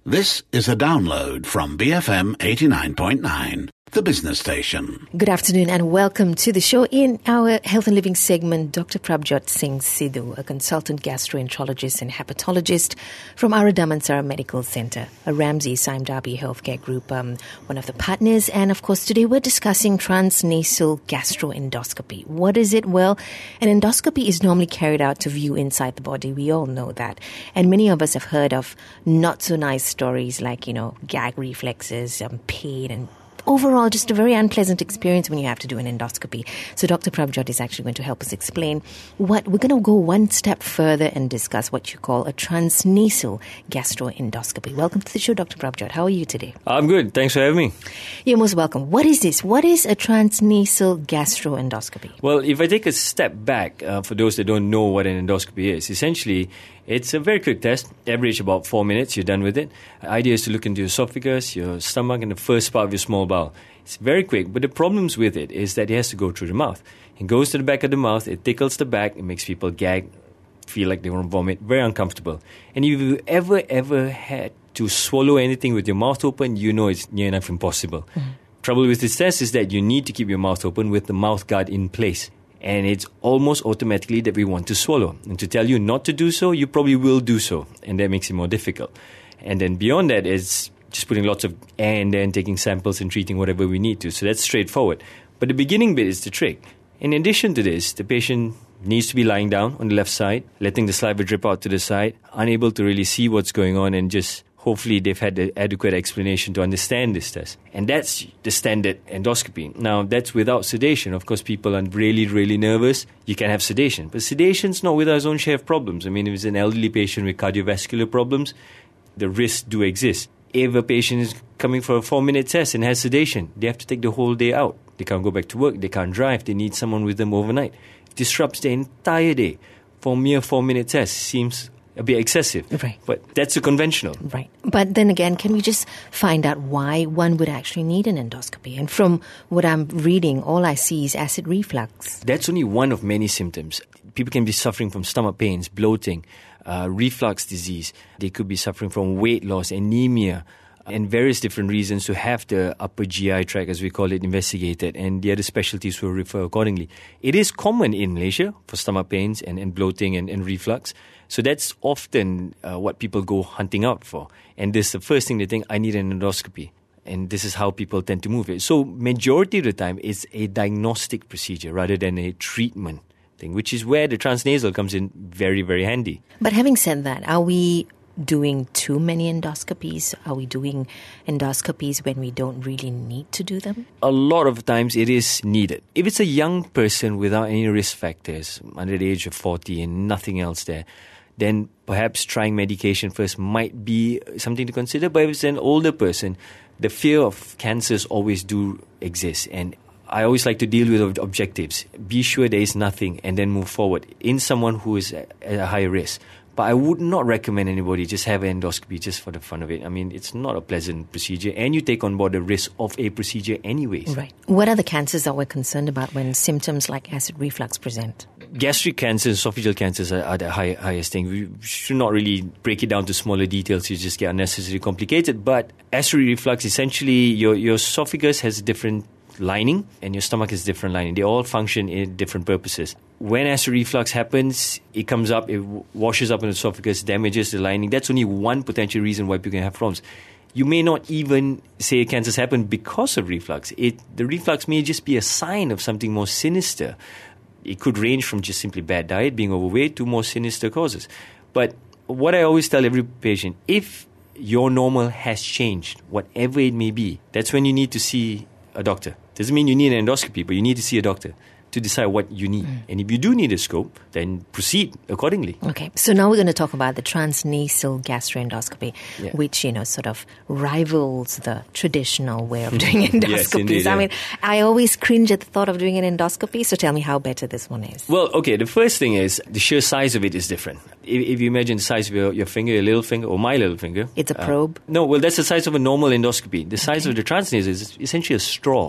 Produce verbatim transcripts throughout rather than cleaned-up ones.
This is a download from B F M eighty-nine point nine, the business station. Good afternoon and welcome to the show. In our Health and Living segment, Doctor Prabjot Singh Sidhu, a consultant gastroenterologist and hepatologist from Ara Damansara Medical Centre, a Ramsay Sime Darby Healthcare Group, um, one of the partners. And of course, today we're discussing transnasal gastroendoscopy. What is it? Well, an endoscopy is normally carried out to view inside the body. We all know that. And many of us have heard of not so nice stories like, you know, gag reflexes, um, pain and overall, just a very unpleasant experience when you have to do an endoscopy. So Doctor Prabjot is actually going to help us explain what we're going to go one step further and discuss what you call a transnasal gastroendoscopy. Welcome to the show, Doctor Prabjot. How are you today? I'm good. Thanks for having me. You're most welcome. What is this? What is a transnasal gastroendoscopy? Well, if I take a step back, uh, for those that don't know what an endoscopy is, essentially, it's a very quick test, average about four minutes, you're done with it. The idea is to look into your esophagus, your stomach, and the first part of your small bowel. It's very quick, but the problems with it is that it has to go through the mouth. It goes to the back of the mouth, it tickles the back, it makes people gag, feel like they want to vomit, very uncomfortable. And if you ever, ever had to swallow anything with your mouth open, you know it's near enough impossible. Mm-hmm. Trouble with this test is that you need to keep your mouth open with the mouth guard in place. And it's almost automatically that we want to swallow. And to tell you not to do so, you probably will do so. And that makes it more difficult. And then beyond that is just putting lots of air in there and taking samples and treating whatever we need to. So that's straightforward. But the beginning bit is the trick. In addition to this, the patient needs to be lying down on the left side, letting the saliva drip out to the side, unable to really see what's going on, and just hopefully they've had the adequate explanation to understand this test. And that's the standard endoscopy. Now, that's without sedation. Of course, people are really, really nervous. You can have sedation. But sedation's not without its own share of problems. I mean, if it's an elderly patient with cardiovascular problems, the risks do exist. If a patient is coming for a four-minute test and has sedation, they have to take the whole day out. They can't go back to work. They can't drive. They need someone with them overnight. It disrupts the entire day. For a mere four-minute test seems a bit excessive. Right. But that's a conventional. Right. But then again, can we just find out why one would actually need an endoscopy? And from what I'm reading, all I see is acid reflux. That's only one of many symptoms. People can be suffering from stomach pains, bloating, uh, reflux disease. They could be suffering from weight loss, anemia, and various different reasons to have the upper G I tract, as we call it, investigated, and the other specialties will refer accordingly. It is common in Malaysia for stomach pains and, and bloating and, and reflux. So that's often uh, what people go hunting out for. And this is the first thing they think, I need an endoscopy. And this is how people tend to move it. So majority of the time, it's a diagnostic procedure rather than a treatment thing, which is where the transnasal comes in very, very handy. But having said that, are we doing too many endoscopies? Are we doing endoscopies when we don't really need to do them? A lot of times it is needed. If it's a young person without any risk factors, under the age of forty and nothing else there, then perhaps trying medication first might be something to consider. But if it's an older person, the fear of cancers always do exist. And I always like to deal with objectives. Be sure there is nothing and then move forward in someone who is at a higher risk. But I would not recommend anybody just have an endoscopy just for the fun of it. I mean, it's not a pleasant procedure, and you take on board the risk of a procedure anyways. Right. What are the cancers that we're concerned about when symptoms like acid reflux present? Gastric cancers, esophageal cancers are, are the high, highest thing. We should not really break it down to smaller details. You just get unnecessarily complicated. But acid reflux, essentially, your, your esophagus has different lining and your stomach has different lining. They all function in different purposes. When acid reflux happens, it comes up, it washes up in the esophagus, damages the lining. That's only one potential reason why people can have problems. You may not even say cancers happen because of reflux. It, the reflux may just be a sign of something more sinister. It could range from just simply bad diet, being overweight, to more sinister causes. But what I always tell every patient, if your normal has changed, whatever it may be, that's when you need to see a doctor. Doesn't mean you need an endoscopy, but you need to see a doctor to decide what you need. Mm. And if you do need a scope, then proceed accordingly. Okay, so now we're going to talk about the transnasal gastroendoscopy, yeah. which, you know, sort of rivals the traditional way of doing endoscopies. Yes, indeed, yeah. I mean, I always cringe at the thought of doing an endoscopy, so tell me how better this one is. Well, okay, the first thing is the sheer size of it is different. If, if you imagine the size of your, your finger, your little finger, or my little finger. It's a probe? Uh, no, well, that's the size of a normal endoscopy. The size okay. of the transnasal is essentially a straw.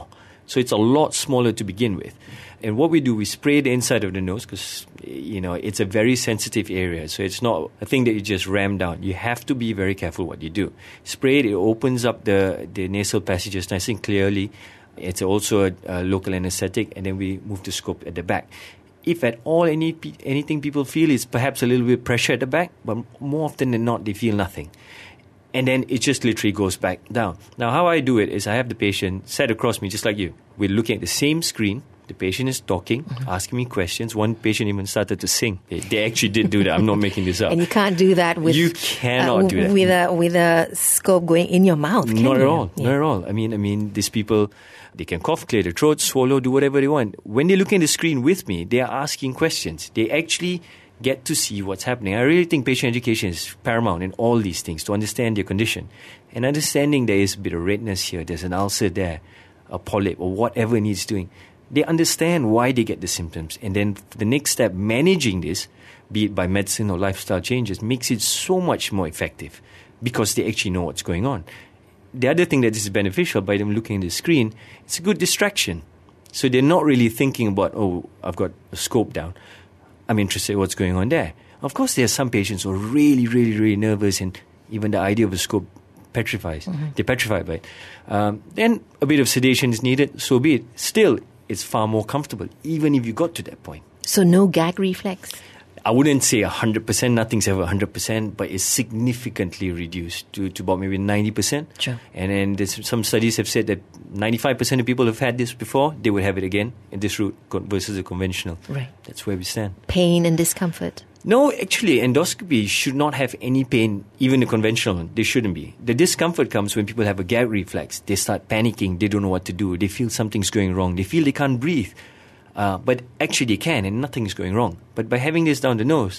So it's a lot smaller to begin with. And what we do, we spray the inside of the nose because, you know, it's a very sensitive area. So it's not a thing that you just ram down. You have to be very careful what you do. Spray it, it opens up the, the nasal passages nice and clearly. It's also a, a local anesthetic, and then we move the scope at the back. If at all any anything people feel is perhaps a little bit pressure at the back, but more often than not, they feel nothing. And then it just literally goes back down. Now, how I do it is I have the patient sat across me, just like you. We're looking at the same screen. The patient is talking, mm-hmm. asking me questions. One patient even started to sing. They, they actually did do that. I'm not making this up. And you can't do that with you cannot uh, do that with a with a scope going in your mouth. Can not you? at all. Yeah. Not at all. I mean, I mean, these people, they can cough, clear their throat, swallow, do whatever they want. When they look at the screen with me, they are asking questions. They actually get to see what's happening. I really think patient education is paramount in all these things to understand their condition. And understanding there is a bit of redness here, there's an ulcer there, a polyp, or whatever it needs doing. They understand why they get the symptoms. And then the next step, managing this, be it by medicine or lifestyle changes, makes it so much more effective because they actually know what's going on. The other thing that is beneficial by them looking at the screen, it's a good distraction. So they're not really thinking about, oh, I've got a scope down. I'm interested in what's going on there. Of course, there are some patients who are really, really, really nervous, and even the idea of a scope petrifies. Mm-hmm. They're petrified by it. Um, then a bit of sedation is needed, so be it. Still, it's far more comfortable, even if you got to that point. So no gag reflex? I wouldn't say one hundred percent. Nothing's ever one hundred percent, but it's significantly reduced to, to about maybe ninety percent. Sure. And then there's, some studies have said that ninety-five percent of people who've had this before, they would have it again in this route versus the conventional. Right. That's where we stand. Pain and discomfort? No, actually, endoscopy should not have any pain, even the conventional one. They shouldn't be. The discomfort comes when people have a gag reflex. They start panicking. They don't know what to do. They feel something's going wrong. They feel they can't breathe. Uh, but actually they can, and nothing's going wrong. But by having this down the nose,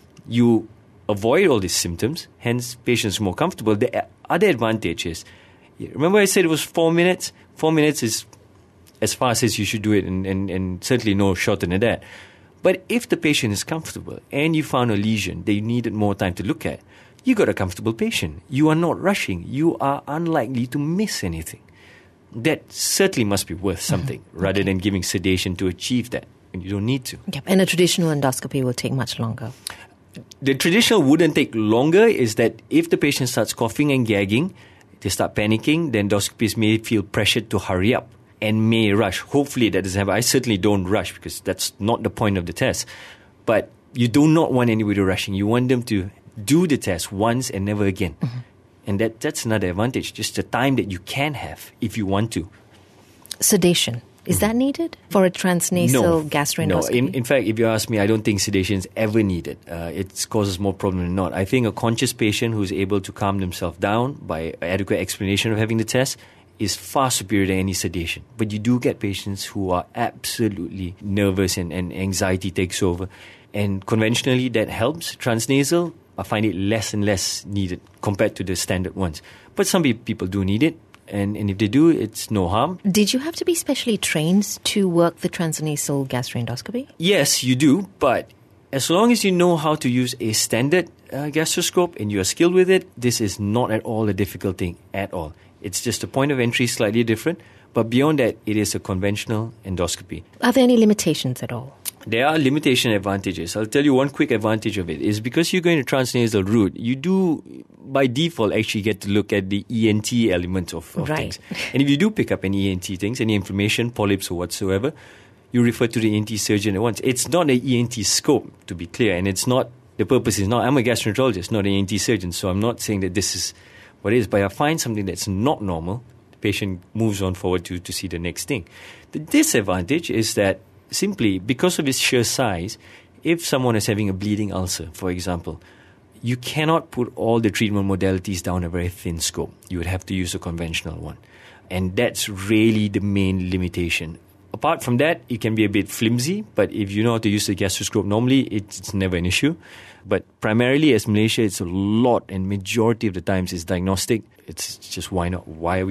you avoid all these symptoms, hence patients are more comfortable. The other advantage is, remember I said it was four minutes? Four minutes is as fast as you should do it, and, and, and certainly no shorter than that. But if the patient is comfortable and you found a lesion that you needed more time to look at, you got a comfortable patient. You are not rushing. You are unlikely to miss anything. That certainly must be worth something, mm-hmm. rather okay. than giving sedation to achieve that. And you don't need to. Yep. And a traditional endoscopy will take much longer. The traditional wouldn't take longer, is that if the patient starts coughing and gagging, they start panicking, the endoscopists may feel pressured to hurry up and may rush. Hopefully that doesn't happen. I certainly don't rush because that's not the point of the test. But you do not want anybody rushing. You want them to do the test once and never again. Mm-hmm. And that that's another advantage, just the time that you can have if you want to. Sedation. Is that needed for a transnasal no, gastroendoscopy? No. In, in fact, if you ask me, I don't think sedation is ever needed. Uh, it causes more problem than not. I think a conscious patient who is able to calm themselves down by adequate explanation of having the test is far superior to any sedation. But you do get patients who are absolutely nervous and, and anxiety takes over. And conventionally, that helps. Transnasal, I find it less and less needed compared to the standard ones. But some people do need it, and, and if they do, it's no harm. Did you have to be specially trained to work the transnasal gastroendoscopy? Yes, you do, but as long as you know how to use a standard uh, gastroscope and you are skilled with it, this is not at all a difficult thing at all. It's just the point of entry is slightly different, but beyond that, it is a conventional endoscopy. Are there any limitations at all? There are limitation advantages. I'll tell you one quick advantage of it is because you're going to transnasal route, you do, by default, actually get to look at the E N T element of, of right. things. And if you do pick up any E N T things, any inflammation, polyps or whatsoever, you refer to the E N T surgeon at once. It's not an E N T scope, to be clear, and it's not, the purpose is not, I'm a gastroenterologist, not an E N T surgeon, so I'm not saying that this is what it is, but I find something that's not normal, the patient moves on forward to, to see the next thing. The disadvantage is that simply because of its sheer size, if someone is having a bleeding ulcer, for example, you cannot put all the treatment modalities down a very thin scope. You would have to use a conventional one. And that's really the main limitation. Apart from that, it can be a bit flimsy, but if you know how to use the gastroscope normally, it's, it's never an issue. But primarily, as Malaysia, it's a lot, and majority of the times it's diagnostic. It's just why not? Why are we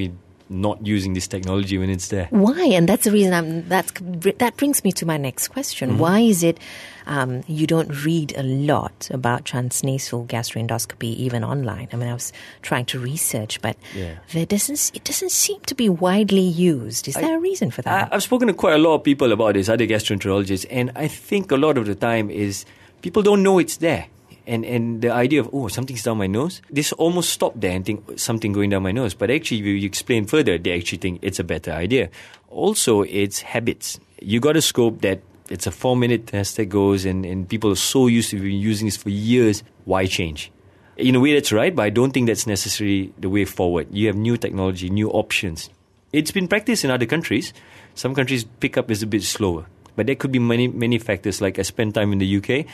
not using this technology when it's there. Why? And that's the reason I'm, that's, that brings me to my next question. Mm-hmm. Why is it um, you don't read a lot about transnasal gastroendoscopy even online? I mean, I was trying to research, but yeah. there doesn't, it doesn't seem to be widely used. Is I, there a reason for that? I, I've spoken to quite a lot of people about this, other gastroenterologists, and I think a lot of the time is people don't know it's there. And and the idea of, oh, something's down my nose, this almost stopped there and think something going down my nose. But actually, if you explain further, they actually think it's a better idea. Also, it's habits. You got a scope that it's a four-minute test that goes, and, and people are so used to using this for years. Why change? In a way, that's right, but I don't think that's necessarily the way forward. You have new technology, new options. It's been practiced in other countries. Some countries pick up is a bit slower. But there could be many, many factors. Like I spent time in the U K,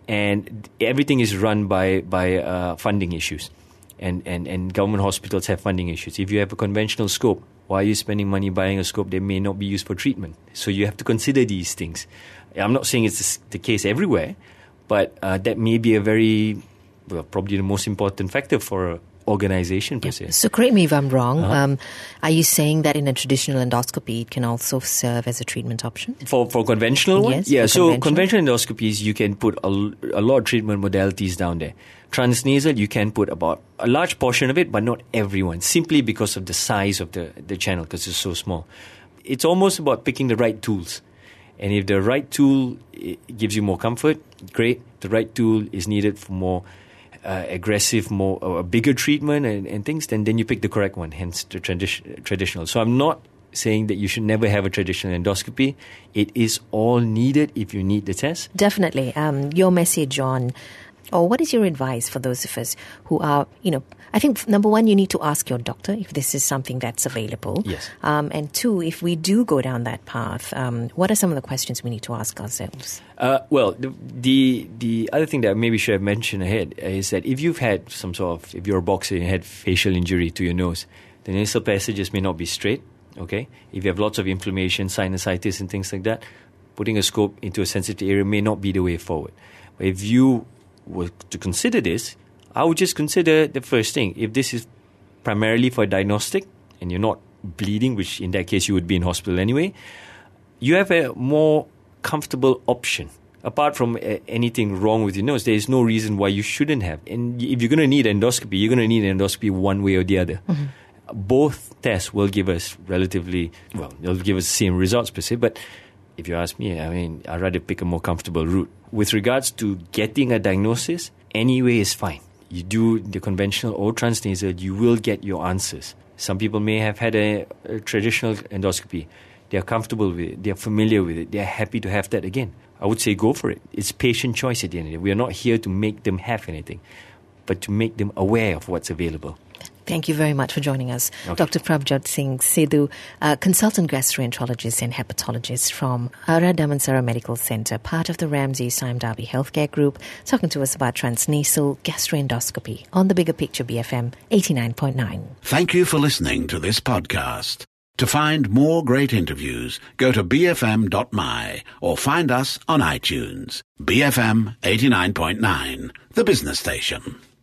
and everything is run by by uh, funding issues, and, and and government hospitals have funding issues. If you have a conventional scope, why are you spending money buying a scope that may not be used for treatment? So you have to consider these things. I'm not saying it's the case everywhere, but uh, that may be a very well, probably the most important factor for a organization per yeah. se. So correct me if I'm wrong. Uh-huh. Um, are you saying that in a traditional endoscopy it can also serve as a treatment option? For for conventional ones? Yes, yeah, so conventional. conventional endoscopies, you can put a, a lot of treatment modalities down there. Transnasal, you can put about a large portion of it, but not everyone, simply because of the size of the, the channel, because it's so small. It's almost about picking the right tools. And if the right tool gives you more comfort, great. The right tool is needed for more Uh, aggressive, more uh, a bigger treatment and, and things, then then you pick the correct one, hence the tradi- traditional. So I'm not saying that you should never have a traditional endoscopy. It is all needed if you need the test. Definitely. Um, your message on, or what is your advice for those of us who are, you know, I think number one, you need to ask your doctor if this is something that's available. Yes. Um, and two, if we do go down that path, um, what are some of the questions we need to ask ourselves? Uh, well, the, the the other thing that I maybe should have mentioned ahead is that if you've had some sort of, if you're a boxer and you had facial injury to your nose, the nasal passages may not be straight, okay? If you have lots of inflammation, sinusitis and things like that, putting a scope into a sensitive area may not be the way forward. But if you were to consider this, I would just consider the first thing. If this is primarily for diagnostic and you're not bleeding, which in that case you would be in hospital anyway, you have a more comfortable option. Apart from uh, anything wrong with your nose, there is no reason why you shouldn't have. And if you're going to need endoscopy, you're going to need an endoscopy one way or the other. Mm-hmm. Both tests will give us relatively, well, they'll give us the same results per se, but if you ask me, I mean, I'd rather pick a more comfortable route. With regards to getting a diagnosis, any way is fine. You do the conventional or transnasal, you will get your answers. Some people may have had a, a traditional endoscopy. They are comfortable with it. They are familiar with it. They are happy to have that again. I would say go for it. It's patient choice at the end of the day. We are not here to make them have anything, but to make them aware of what's available. Thank you very much for joining us. Okay. Doctor Prabjot Singh Sidhu, uh, consultant gastroenterologist and hepatologist from Ara Damansara Medical Centre, part of the Ramsay Sime Darby Healthcare Group, talking to us about transnasal gastroendoscopy on the Bigger Picture B F M eighty-nine point nine. Thank you for listening to this podcast. To find more great interviews, go to b f m dot m y or find us on iTunes. B F M eighty-nine point nine, the business station.